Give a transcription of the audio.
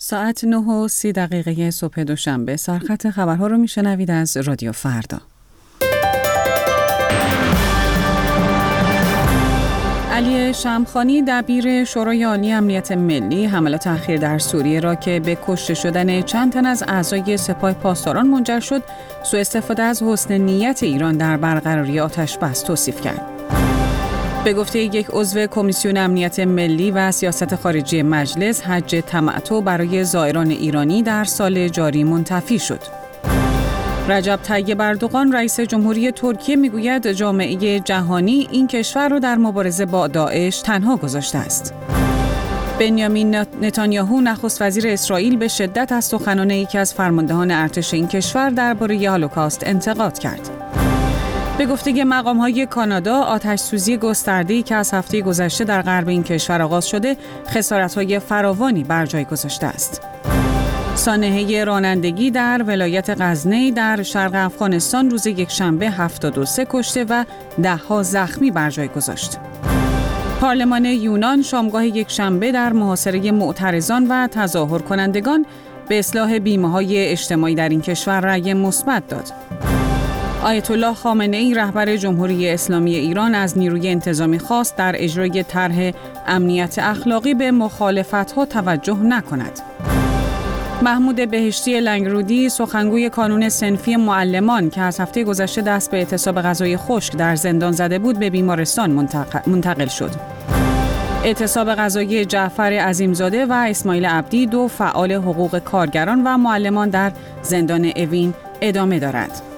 ساعت 9:30 صبح دوشنبه سرخط خبرها رو میشنوید از رادیو فردا. علی شمخانی دبیر شورای عالی امنیت ملی حملات اخیر در سوریه را که به کشته شدن چند تن از اعضای سپاه پاسداران منجر شد، سوء استفاده از حسن نیت ایران در برقراری آتش‌بس توصیف کرد. به گفته یک عضو کمیسیون امنیت ملی و سیاست خارجی مجلس، حج تمتع برای زائران ایرانی در سال جاری منتفی شد. رجب طیب اردوغان رئیس جمهوری ترکیه میگوید جامعه جهانی این کشور را در مبارزه با داعش تنها گذاشته است. بنیامین نتانیاهو نخست وزیر اسرائیل به شدت از سخنان یکی از فرماندهان ارتش این کشور درباره هولوکاست انتقاد کرد. به گفته مقام‌های کانادا، آتش‌سوزی گسترده‌ای که از هفته گذشته در غرب این کشور آغاز شده، خسارت‌های فراوانی بر جای گذاشته است. سانحه رانندگی در ولایت غزنی در شرق افغانستان روز یکشنبه 73 کشته و ده‌ها زخمی بر جای گذاشت. پارلمان یونان شامگاه یکشنبه در محاصره معترضان و تظاهر کنندگان به اصلاح بیمه‌های اجتماعی در این کشور رأی مثبت داد. آیت الله خامنه‌ای رهبر جمهوری اسلامی ایران از نیروی انتظامی خواست در اجرای طرح امنیت اخلاقی به مخالفت‌ها توجه نکند. محمود بهشتی لنگرودی سخنگوی کانون صنفی معلمان که از هفته گذشته دست به اعتصاب غذای خشک در زندان زده بود به بیمارستان منتقل شد. اعتصاب غذایی جعفر عظیمزاده و اسماعیل عبدی، دو فعال حقوق کارگران و معلمان در زندان اوین ادامه دارد.